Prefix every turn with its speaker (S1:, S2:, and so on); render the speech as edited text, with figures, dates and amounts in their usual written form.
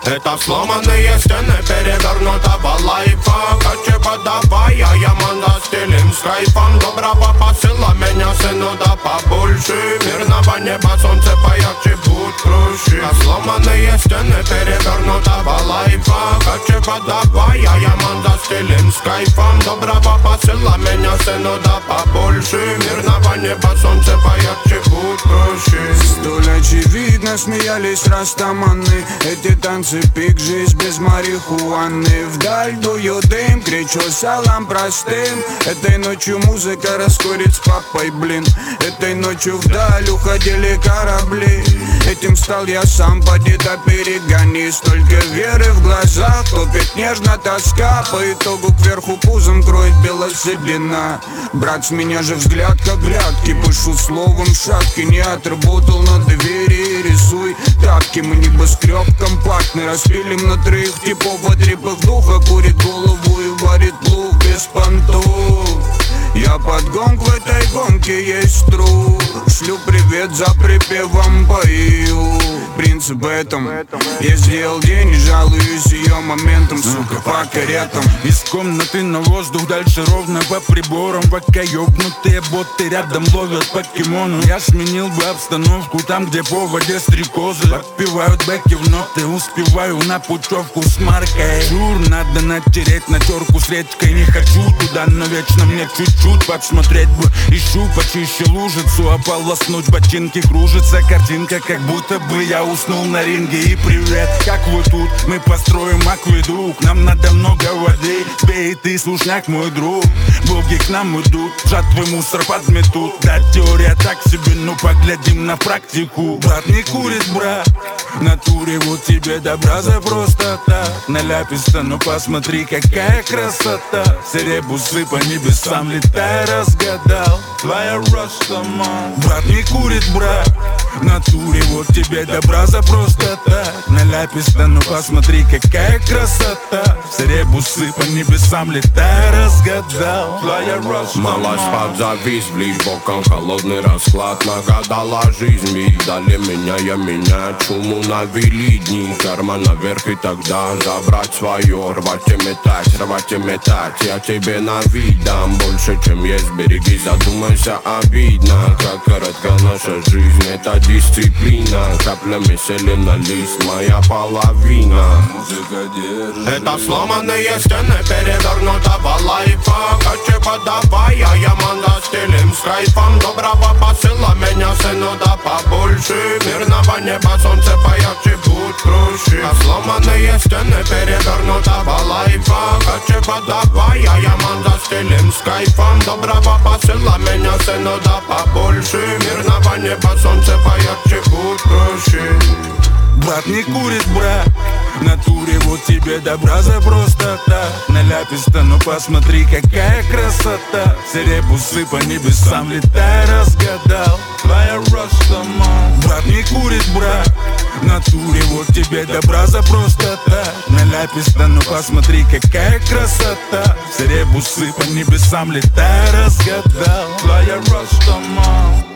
S1: Это сломанные стены перевернутого лайфа. Качи подавай, а я манда стилем с кайфом. Доброго посыла меня, сыну, да побольше. Мирного неба, солнце поярче, будь проще. Сломанные стены перевернутого лайфа. Качи подавай, а я манда стилем с кайфом. Доброго посыла меня, сыну, да побольше. Мирного неба, солнце поярче, будь проще.
S2: Столь очевидно смеялись растаманы. Эти танцы пик, жизнь без марихуаны. Вдаль дую дым, кричу салам простым. Этой ночью музыка раскурит с папой, блин. Этой ночью вдаль уходили корабли. Этим стал я сам, поди да перегони. Столько веры в глазах, топит нежно тоска. По итогу кверху пузом кроет белоседина. Брат, с меня же взгляд как грядки. Пышу словом шатки, не отработал на двери. Рисуй тапки, мы небоскреб компактный. Распилим на троих типов от репых духа. Курит голову и варит плуг без понтов. Я под гонг, в этой гонке есть труд. Шлю привет, за припевом пою. Принцип в этом. Я сделал день и жалуюсь ее моментом, сука, по каретам.
S3: Из комнаты на воздух, дальше ровно по приборам. Пока ёбнутые боты рядом ловят покемону. Я сменил бы обстановку там, где по воде стрекозы подпевают бэки в ноты, успеваю на путевку с маркой. Чур, надо натереть на терку с редькой. Не хочу туда, но вечно мне чуть-чуть подсмотреть бы. Ищу почище лужицу, ополоснуть ботинки. Кружится картинка, как будто бы я уснул на ринге. И привет, как вы тут? Мы построим акведук. Нам надо много воды, пей ты, слушняк, мой друг. Боги к нам идут, жатвы мусор подметут. Да, теория так себе, но поглядим на практику. Брат не курит, брат, в натуре вот тебе добра за просто так. Наляписто, но посмотри, какая красота. Все ребусы по небесам летая разгадал. Твоя растаман. Брат не курит, брат, в натуре вот тебе добра за просто так. Наляписто, но посмотри, какая красота. Все ребусы по небесам летая разгадал. Твоя растаман.
S1: Малась подзавис, близ боком холодный расклад. Нагадала жизнь, видали меня, я меня. Чуму навели дни, карма наверх и тогда забрать свое. Рвать и метать, я тебе на вид дам больше, чем есть, береги, задумайся, обидно. Как коротка наша жизнь, это дисциплина. Каплями сели на лист, моя половина.
S3: Музыка держит.
S1: Это сломанные стены перевернутого лайфа. Качи подавай, а я манда стилем с кайфом. Доброго посыла меня, сыну, да побольше. Мирного неба, солнце поярче, будь проще. Сломанные стены перевернутого лайфа. Качи подавай, а я манда стилем с кайфом. Доброго посыла меня, сыну, да побольше. Мирного неба, солнце поярче, будь проще.
S3: Брат не курит, брат, в натуре вот тебе добра за просто так. Наляписто, но посмотри, какая красота. Все ребусы по небесам летая разгадал. Твоя растаман. Брат не курит, брат, в натуре вот тебе добра за просто так. Наляписто, но посмотри, какая красота. Все ребусы по небесам летая разгадал. Твоя растаман.